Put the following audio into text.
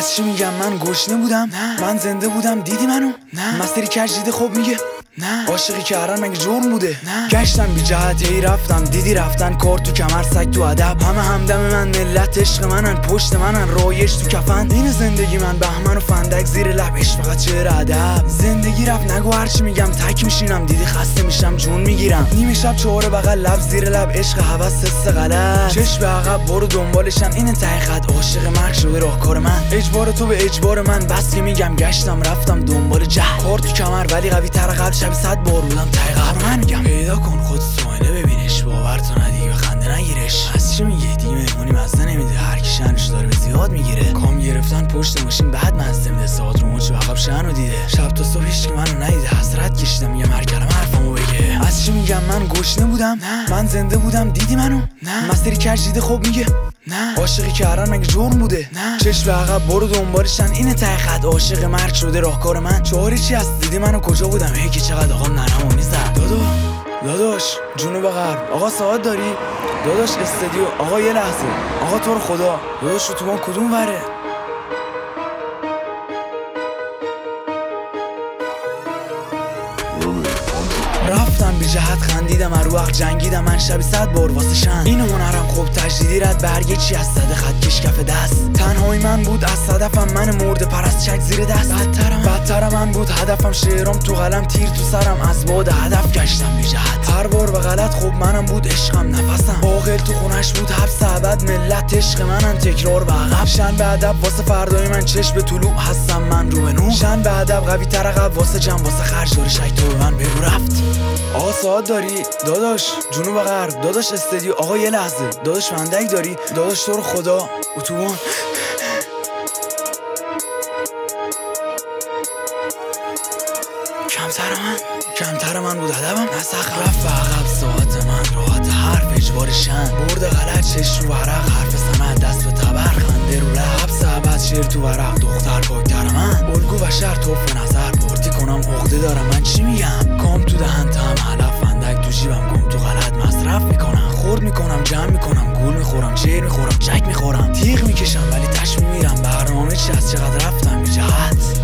از چی میگم؟ من گشنه بودم؟ نه. من زنده بودم دیدی منو؟ نه. مسیری کج دیده خب میگه نه. عاشقی کردن مگه جرم بوده؟ نه. گشتم بی جهت هی رفتم دیدی رفتن کار تو کمر سگ تو ادب. همه همدم من ملت عشق منن پشت منن رایش تو کفن. این زندگی من بهمن و فندک زیر لب عشق فقط شعر ادب. زندگی رفت نگو هرچی میگم تک میشینم دیدی خسته میشم جون میگیرم. نیمه شب چهار بغل لب زیر لب عشق هوس حس غلط. چشم به عقب برو دنبالشن این ته خط عاشق مرگ شده راهکار من. اجبار تو به اجبار من بس که میگم گشتم رفتم دنبال جه. کار تو کمر ولی قوی تر قبل شب 100 بار بودم ته قبر. من میگم پیدا کن خود سوینه ببینش باور تو ندی به خنده نگیرش. از چی میگه دیگه مهمونی مزه نمیده هر کی شنش داره به زیاد میگیره. کام گرفتن پشت ماشین بعد مزه میده ساعت رو موج عقب شنو دیده. شب تا صبح هیچ کی منو ندیده حسرت کشیدم یه مرکلم حرفمو بگه. از چی میگم؟ من گشنه بودم؟ نه. من زنده بودم دیدی منو؟ نه. مسیری کج دیده خب میگه نه. عاشقی کردن مگه جرم بوده؟ نه. چشم به عقب برو دنبالشن این ته خط عاشق مرگ شده راهکار من. چهاری چی هست دیدی منو کجا بودم؟ هی که چقدر آقا ننمو میزد. داداش جنوب غرب آقا ساعت داری؟ داداش استدیو آقا یه لحظه آقا تو رو خدا داداش اتوبان کدوم وره؟ رفتم بی جهت خندیدم هر وقت جنگیدم من شبی 100 بار واسه شن. این هنرم خوب تجدیدی رد برگه چی از صد خط کش کف دست. تنهایی من بود از صدفم من مرده پرست چک زیر دست. بدتر من بود هدفم شعرام تو قلم تیر تو سرم از باد هدف گشتم بی جهت. هر بار به غلط خوب منم بود عشقم نفسم. عاقل تو خونش بود حبس ابد ملت عشق منن تکرار به عقب. شن به ادب واسه فردای من چشم به طلوع هستم من رو به نور. شن به ادب قوی تر عقب واسه جمع واسه خرج داره شک تو به من بگو رفت. آقا ساعت داری؟ داداش جنوب غرب داداش استدیو آقا یه لحظه داداش فندک داری؟ داداش تو رو خدا اتوبان. کمتر من بود ادبم نسخ رفت عقب ساعت من راحت حرف اجبار شن. برد غلط چشم رو ورق حرف سند دست به تبر خنده رو لب سبت شیر تو ورق دختر پاکتر من. الگو بشر توف نظر پارتی کنم عقده دارم من چی میگم؟ کام تو دهن تم حلف فندک تو جیبم گم تو غلط مصرف میکنم. خورد میکنم جمع میکنم گول میخورم جیر میخورم چک میخورم تیغ میکشم ولی تش میمیرم. برنامه چی از چقدر رفتم بی جهت.